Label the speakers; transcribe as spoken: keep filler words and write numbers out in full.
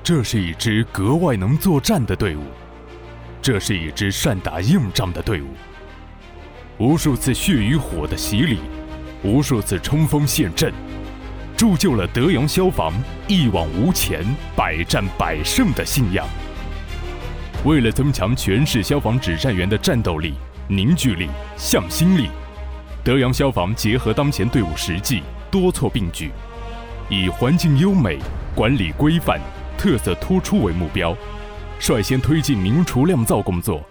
Speaker 1: 这是一支格外能作战的队伍，这是一支善打硬仗的队伍。无数次血与火的洗礼，无数次冲锋陷阵，铸就了德阳消防一往无前、百战百胜的信仰。为了增强全市消防指战员的战斗力、凝聚力、向心力，德阳消防结合当前队伍实际，多措并举，以环境优美、管理规范、特色突出为目标，率先推进明除亮造工作，